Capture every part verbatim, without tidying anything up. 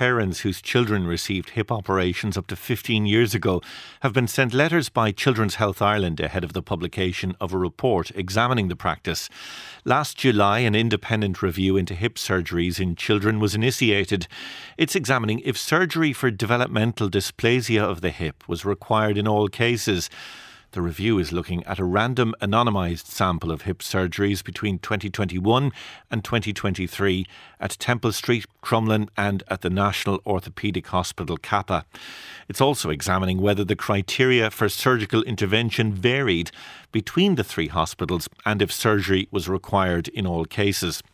parents whose children received hip operations up to fifteen years ago have been sent letters by Children's Health Ireland ahead of the publication of a report examining the practice. Last July, an independent review into hip surgeries in children was initiated. It's examining if surgery for developmental dysplasia of the hip was required in all cases. The review is looking at a random anonymised sample of hip surgeries between twenty twenty-one and twenty twenty-three at Temple Street, Crumlin and at the National Orthopaedic Hospital, Kappa. It's also examining whether the criteria for surgical intervention varied between the three hospitals and if surgery was required in all cases.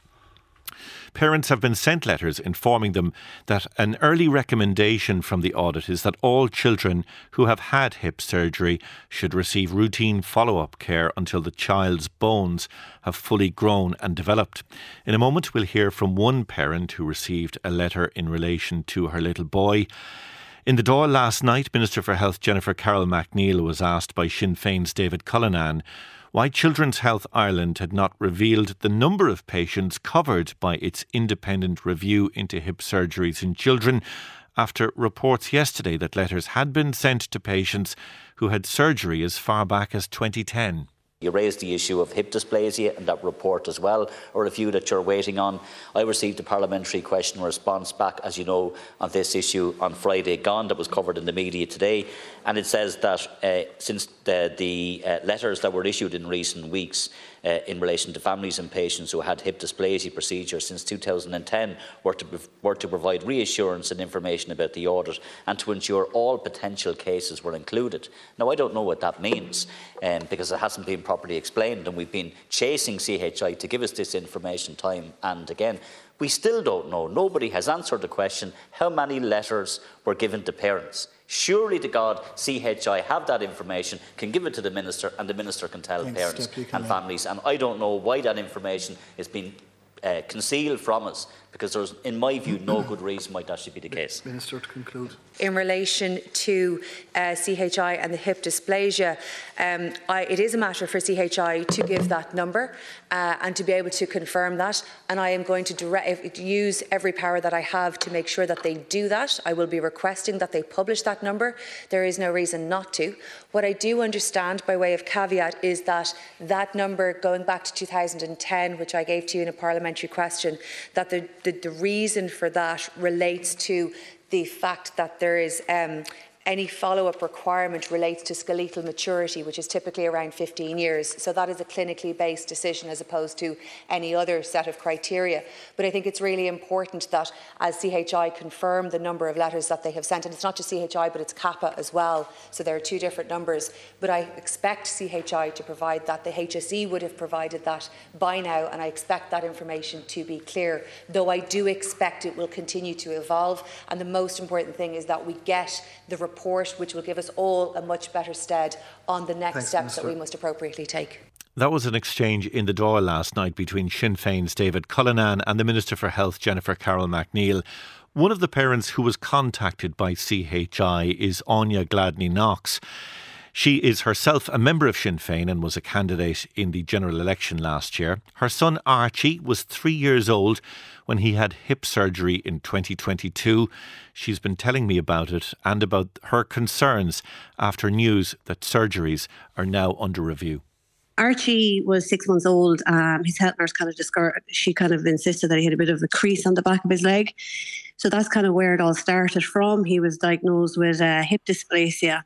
Parents have been sent letters informing them that an early recommendation from the audit is that all children who have had hip surgery should receive routine follow-up care until the child's bones have fully grown and developed. In a moment, we'll hear from one parent who received a letter in relation to her little boy. In the Dáil last night, Minister for Health Jennifer Carroll MacNeill was asked by Sinn Féin's David Cullinane why Children's Health Ireland had not revealed the number of patients covered by its independent review into hip surgeries in children after reports yesterday that letters had been sent to patients who had surgery as far back as twenty ten. You raised the issue of hip dysplasia and that report as well, a review that you're waiting on. I received a parliamentary question response back, as you know, on this issue on Friday gone that was covered in the media today. And it says that uh, since the, the uh, letters that were issued in recent weeks uh, in relation to families and patients who had hip dysplasia procedures since two thousand ten were to, were to provide reassurance and information about the audit and to ensure all potential cases were included. Now, I don't know what that means um, because it hasn't been properly explained, and we've been chasing C H I to give us this information time and again. We still don't know. Nobody has answered the question how many letters were given to parents. Surely to God, C H I have that information, can give it to the Minister, and the Minister can tell Thanks, parents Deputy and families. And I don't know why that information is being uh, concealed from us, because there's, in my view, no good reason why that should be the case. Minister, to conclude. In relation to uh, C H I and the hip dysplasia, um, I, it is a matter for C H I to give that number uh, and to be able to confirm that, and I am going to direct, use every power that I have to make sure that they do that. I will be requesting that they publish that number. There is no reason not to. What I do understand, by way of caveat, is that that number, going back to two thousand ten, which I gave to you in a parliamentary question, that the, the, the reason for that relates to the fact that there is um, any follow-up requirement relates to skeletal maturity, which is typically around fifteen years. So that is a clinically based decision as opposed to any other set of criteria. But I think it's really important that as C H I confirm the number of letters that they have sent, and it's not just C H I but it's Kappa as well, so there are two different numbers, but I expect C H I to provide that. The H S E would have provided that by now, and I expect that information to be clear, though I do expect it will continue to evolve, and the most important thing is that we get the report report, which will give us all a much better stead on the next Thanks, steps Minister. That we must appropriately take. That was an exchange in the Dáil last night between Sinn Féin's David Cullinane and the Minister for Health, Jennifer Carroll MacNeill. One of the parents who was contacted by C H I is Anya Gladney Knox. She is herself a member of Sinn Féin and was a candidate in the general election last year. Her son Archie was three years old when he had hip surgery in twenty twenty-two. She's been telling me about it and about her concerns after news that surgeries are now under review. Archie was six months old. Um, his health nurse kind of discovered, she kind of insisted that he had a bit of a crease on the back of his leg. So that's kind of where it all started from. He was diagnosed with uh, hip dysplasia.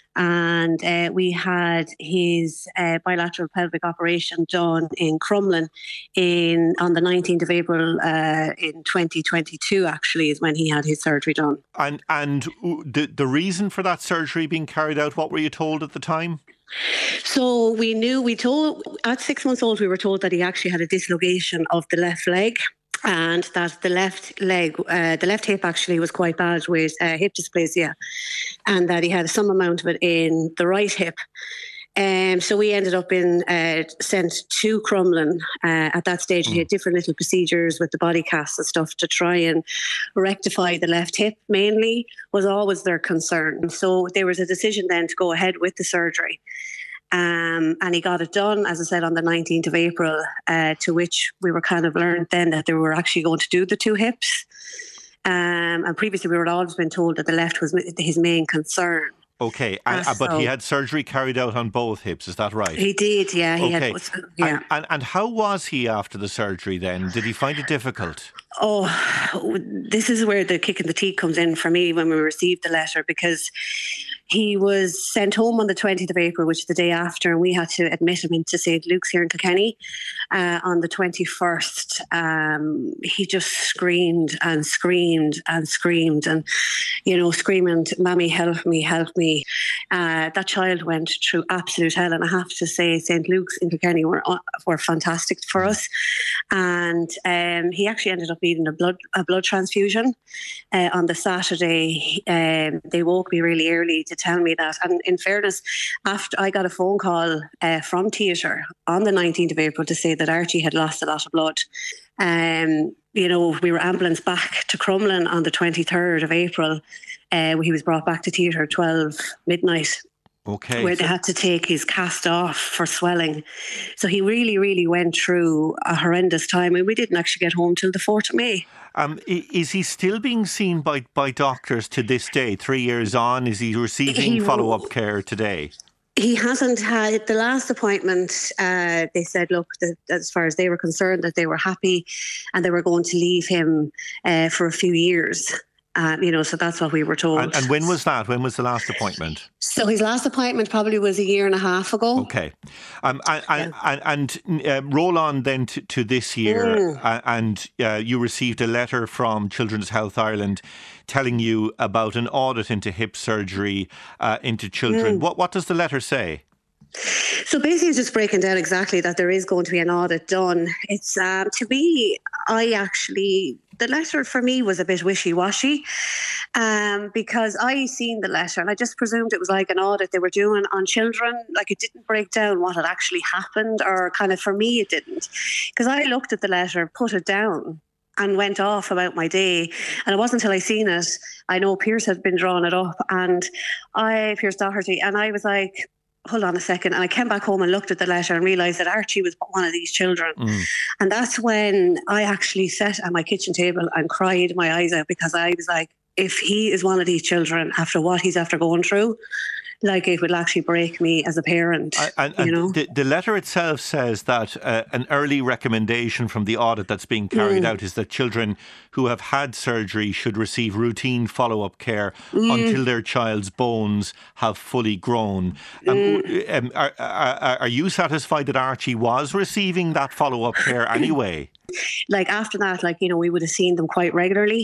And uh, we had his uh, bilateral pelvic operation done in Crumlin in on the nineteenth of April uh, in twenty twenty-two, actually, is when he had his surgery done. And and the, the reason for that surgery being carried out, what were you told at the time? So we knew, we told, at six months old, we were told that he actually had a dislocation of the left leg. And that the left leg, uh, the left hip actually was quite bad with uh, hip dysplasia, and that he had some amount of it in the right hip. Um, so we ended up in uh, sent to Crumlin. Uh, at that stage, mm. he had different little procedures with the body casts and stuff to try and rectify the left hip. Mainly was always their concern. So there was a decision then to go ahead with the surgery. Um, and he got it done, as I said, on the nineteenth of April, uh, to which we were kind of learned then that they were actually going to do the two hips. Um, and previously we were always been told that the left was his main concern. Okay, uh, uh, but so, he had surgery carried out on both hips, is that right? He did, yeah. He okay. had, yeah. And, and, and how was he after the surgery then? Did he find it difficult? Oh, this is where the kick in the teeth comes in for me when we received the letter, because he was sent home on the twentieth of April, which is the day after, and we had to admit him into Saint Luke's here in Kilkenny uh, on the twenty-first. Um, he just screamed and screamed and screamed and, you know, screaming, "Mammy, help me, help me." Uh, that child went through absolute hell, and I have to say Saint Luke's in Kilkenny were, were fantastic for us. And um, he actually ended up needing a blood a blood transfusion uh, on the Saturday. Um, they woke me really early to tell me that. And in fairness, after I got a phone call uh, from theatre on the nineteenth of April to say that Archie had lost a lot of blood. Um, you know, we were ambulanced back to Crumlin on the twenty-third of April. Uh, he was brought back to theatre at twelve midnight. Okay. Where they had to take his cast off for swelling. So he really, really went through a horrendous time. And we didn't actually get home till the fourth of May. Um, is he still being seen by, by doctors to this day, three years on? Is he receiving he, follow-up care today? He hasn't had the last appointment. Uh, they said, look, that as far as they were concerned, that they were happy and they were going to leave him uh, for a few years. Um, you know, so that's what we were told. And, and when was that? When was the last appointment? So his last appointment probably was a year and a half ago. Okay. Um, and and, yeah. and, and uh, roll on then to, to this year. Mm. Uh, and uh, you received a letter from Children's Health Ireland telling you about an audit into hip surgery uh, into children. Mm. What, what does the letter say? So basically it's just breaking down exactly that there is going to be an audit done. It's, um, to me, I actually... The letter for me was a bit wishy-washy um, because I seen the letter and I just presumed it was like an audit they were doing on children. Like it didn't break down what had actually happened, or kind of for me it didn't. Because I looked at the letter, put it down and went off about my day. And it wasn't until I seen it, I know Pierce had been drawing it up and I, Pierce Doherty, and I was like, hold on a second. And I came back home and looked at the letter and realised that Archie was one of these children. Mm. And that's when I actually sat at my kitchen table and cried my eyes out, because I was like, if he is one of these children after what he's after going through, like it would actually break me as a parent. And, and you know? the, the letter itself says that uh, an early recommendation from the audit that's being carried mm. out is that children who have had surgery should receive routine follow-up care mm. until their child's bones have fully grown. Um, mm. um, are, are, are you satisfied that Archie was receiving that follow-up care anyway? Like after that, like, you know, we would have seen them quite regularly.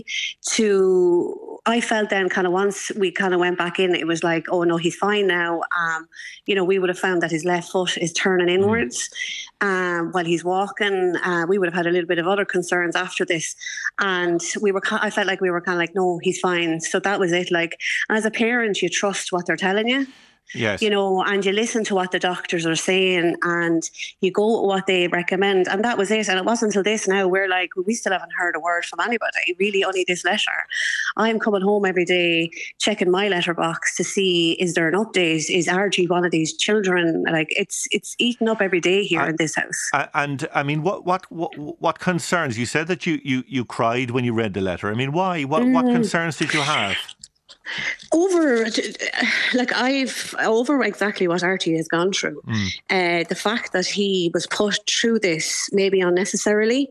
To, I felt then kind of once we kind of went back in, it was like, oh no, he's fine now. Um, you know, we would have found that his left foot is turning inwards mm. um, while he's walking. Uh, we would have had a little bit of other concerns after this. And we were, I felt like we were kind of like, no, he's fine. So that was it. Like, as a parent, you trust what they're telling you. Yes. You know, and you listen to what the doctors are saying and you go with what they recommend. And that was it. And it wasn't until this now, we're like, we still haven't heard a word from anybody, really only this letter. I'm coming home every day, checking my letterbox to see, is there an update? Is Archie one of these children? Like, it's it's eaten up every day here and, in this house. And, I mean, what what what, what concerns? You said that you, you, you cried when you read the letter. I mean, why? What, mm. what concerns did you have? Over, like I've over exactly what Archie has gone through. Mm. Uh, the fact that he was put through this maybe unnecessarily,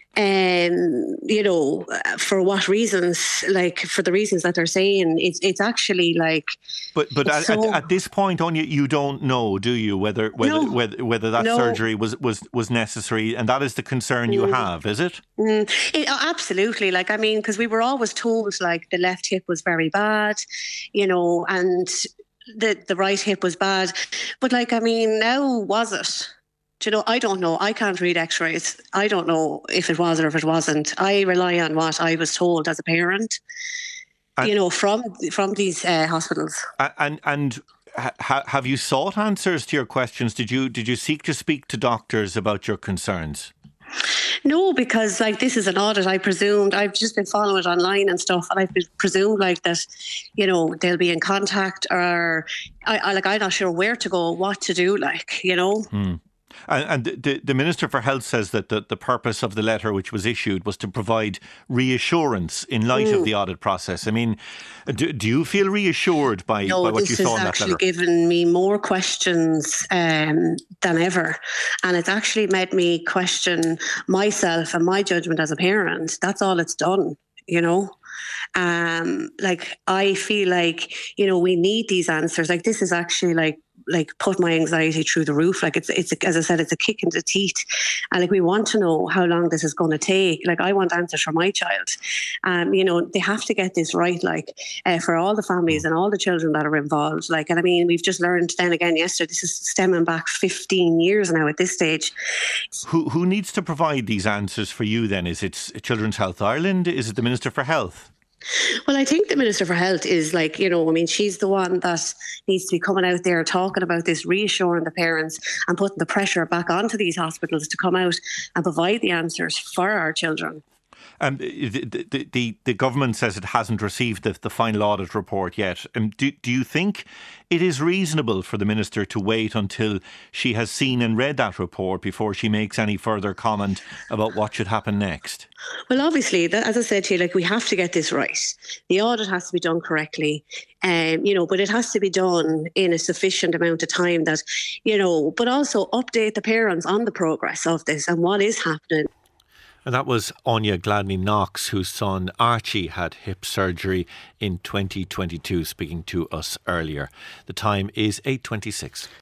um, you know, for what reasons? Like for the reasons that they're saying, it's it's actually like. But but at, so, at, at this point, Anya, you don't know, do you, whether whether no, whether, whether that no. surgery was, was, was necessary, and that is the concern you mm. have, is it? Mm. it? Absolutely. Like I mean, because we were always told like the left hip was very bad, you know, and the the right hip was bad, but like I mean, now was it? Do you know, I don't know. I can't read x-rays. I don't know if it was or if it wasn't. I rely on what I was told as a parent, and, you know, from from these uh, hospitals. And and ha- have you sought answers to your questions? Did you did you seek to speak to doctors about your concerns? No, because like this is an audit. I presumed I've just been following it online and stuff, and I've presumed like that, you know, they'll be in contact, or I, I like I'm not sure where to go, what to do, like you know. Hmm. And, and the, the Minister for Health says that the, the purpose of the letter which was issued was to provide reassurance in light mm. of the audit process. I mean, do, do you feel reassured by, no, by what you saw in that letter? No, this has actually given me more questions um, than ever. And it's actually made me question myself and my judgment as a parent. That's all it's done, you know. Um, like, I feel like, you know, we need these answers. Like, this is actually like, like put my anxiety through the roof. Like, it's, it's, as I said, it's a kick in the teeth. And like, we want to know how long this is going to take. Like, I want answers for my child. Um, you know, they have to get this right, like, uh, for all the families and all the children that are involved. Like, and I mean, we've just learned then again yesterday, this is stemming back fifteen years now at this stage. Who, who needs to provide these answers for you then? Is it Children's Health Ireland? Is it the Minister for Health? Well, I think the Minister for Health is like, you know, I mean, she's the one that needs to be coming out there talking about this, reassuring the parents and putting the pressure back onto these hospitals to come out and provide the answers for our children. Um, the, the, the, the government says it hasn't received the, the final audit report yet. Um, do, do you think it is reasonable for the Minister to wait until she has seen and read that report before she makes any further comment about what should happen next? Well, obviously, that, as I said to you, like, we have to get this right. The audit has to be done correctly, um, you know, but it has to be done in a sufficient amount of time that, you know, but also update the parents on the progress of this and what is happening. And that was Anya Gladney-Knox, whose son Archie had hip surgery in twenty twenty-two, speaking to us earlier. The time is eight twenty-six.